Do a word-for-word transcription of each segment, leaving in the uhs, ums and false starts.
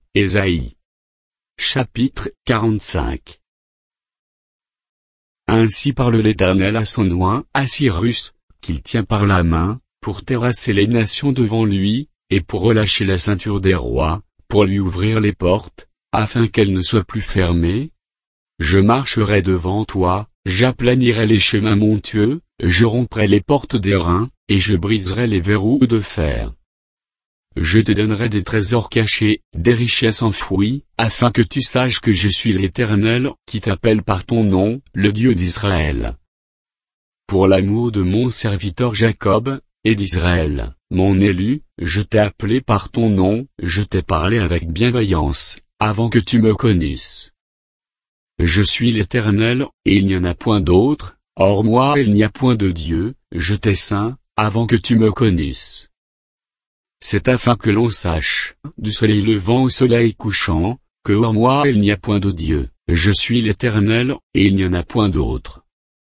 Ésaïe. Chapitre quarante-cinq. Ainsi parle l'Éternel à son oint, à Cyrus, qu'il tient par la main, pour terrasser les nations devant lui, et pour relâcher la ceinture des rois, pour lui ouvrir les portes, afin qu'elles ne soient plus fermées. Je marcherai devant toi, j'aplanirai les chemins montueux, je romprai les portes d'airain, et je briserai les verrous de fer. Je te donnerai des trésors cachés, des richesses enfouies, afin que tu saches que je suis l'Éternel, qui t'appelle par ton nom, le Dieu d'Israël. Pour l'amour de mon serviteur Jacob, et d'Israël, mon élu, je t'ai appelé par ton nom, je t'ai parlé avec bienveillance, avant que tu me connusses. Je suis l'Éternel, et il n'y en a point d'autre, hors moi il n'y a point de Dieu, je t'ai saint, avant que tu me connusses. C'est afin que l'on sache, du soleil levant au soleil couchant, que hors moi il n'y a point de Dieu, je suis l'Éternel, et il n'y en a point d'autre.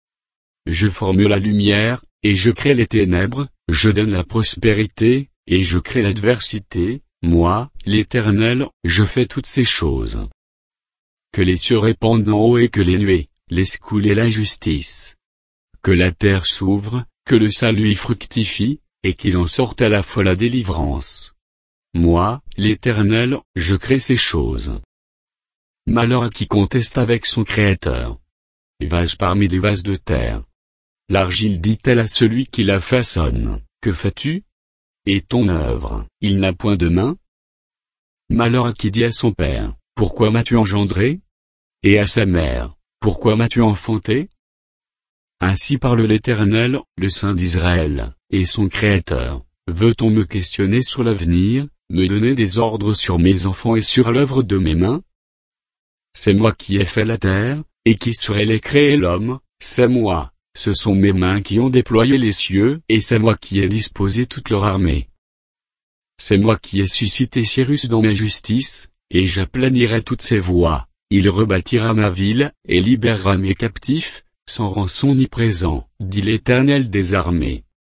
Je forme la lumière, et je crée les ténèbres, je donne la prospérité, et je crée l'adversité, moi, l'Éternel, je fais toutes ces choses. Que les cieux répandent en haut et que les nuées, laissent couler la justice. Que la terre s'ouvre, que le salut y fructifie, et qu'il en sorte à la fois la délivrance. Moi, l'Éternel, je crée ces choses. Malheur à qui conteste avec son Créateur. Vase parmi des vases de terre. L'argile dit-elle à celui qui la façonne, que fais-tu? Et ton œuvre, il n'a point de main? Malheur à qui dit à son père, pourquoi m'as-tu engendré? Et à sa mère, pourquoi m'as-tu enfanté? Ainsi parle l'Éternel, le Saint d'Israël, et son Créateur. Veut-on me questionner sur l'avenir, me donner des ordres sur mes enfants et sur l'œuvre de mes mains? C'est moi qui ai fait la terre, et qui saurai les créer l'homme, c'est moi, ce sont mes mains qui ont déployé les cieux, et c'est moi qui ai disposé toute leur armée. C'est moi qui ai suscité Cyrus dans ma justice, et j'aplanirai toutes ses voies, il rebâtira ma ville, et libérera mes captifs, sans rançon ni présent, dit l'Éternel des armées.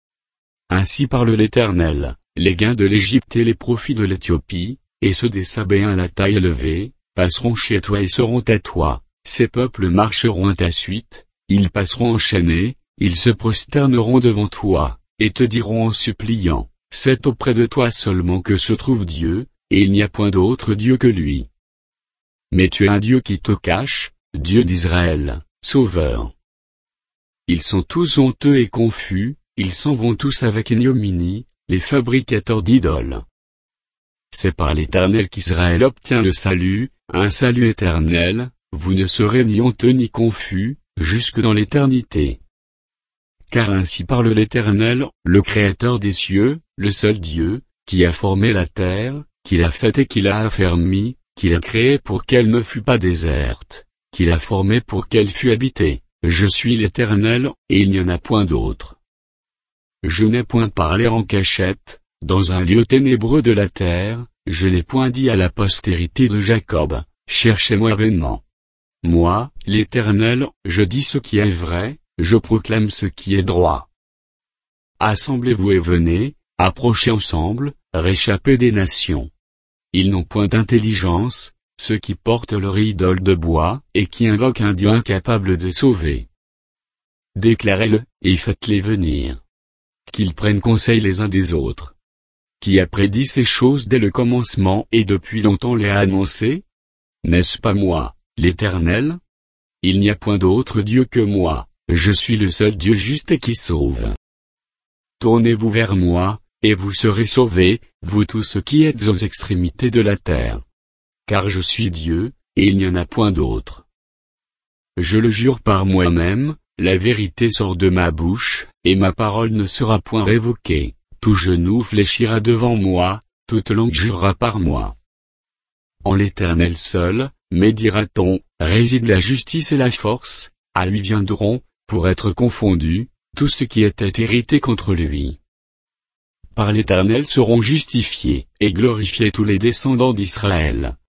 Ainsi parle l'Éternel, les gains de l'Égypte et les profits de l'Éthiopie, et ceux des Sabéens à la taille élevée, passeront chez toi et seront à toi, ces peuples marcheront à ta suite, ils passeront enchaînés, ils se prosterneront devant toi, et te diront en suppliant, c'est auprès de toi seulement que se trouve Dieu, et il n'y a point d'autre Dieu que lui. Mais tu es un Dieu qui te cache, Dieu d'Israël, Sauveur. Ils sont tous honteux et confus, ils s'en vont tous avec ignominie, les fabricateurs d'idoles. C'est par l'Éternel qu'Israël obtient le salut, un salut éternel, vous ne serez ni honteux ni confus, jusque dans l'éternité. Car ainsi parle l'Éternel, le Créateur des cieux, le seul Dieu, qui a formé la terre, qui l'a faite et qui l'a affermie, qui l'a créée pour qu'elle ne fût pas déserte, qui l'a formée pour qu'elle fût habitée. Je suis l'Éternel, et il n'y en a point d'autre. Je n'ai point parlé en cachette, dans un lieu ténébreux de la terre, je n'ai point dit à la postérité de Jacob, cherchez-moi vainement. Moi, l'Éternel, je dis ce qui est vrai, je proclame ce qui est droit. Assemblez-vous et venez, approchez ensemble, réchappez des nations. Ils n'ont point d'intelligence, ceux qui portent leur idole de bois, et qui invoquent un Dieu incapable de sauver. Déclarez-le, et faites-les venir. Qu'ils prennent conseil les uns des autres. Qui a prédit ces choses dès le commencement et depuis longtemps les a annoncées? N'est-ce pas moi, l'Éternel? Il n'y a point d'autre Dieu que moi, je suis le seul Dieu juste et qui sauve. Tournez-vous vers moi, et vous serez sauvés, vous tous qui êtes aux extrémités de la terre. Car je suis Dieu, et il n'y en a point d'autre. Je le jure par moi-même, la vérité sort de ma bouche, et ma parole ne sera point révoquée, tout genou fléchira devant moi, toute langue jurera par moi. En l'Éternel seul, mais dira-t-on, réside la justice et la force, à lui viendront, pour être confondus, tous ceux qui étaient irrités contre lui. Par l'Éternel seront justifiés, et glorifiés tous les descendants d'Israël.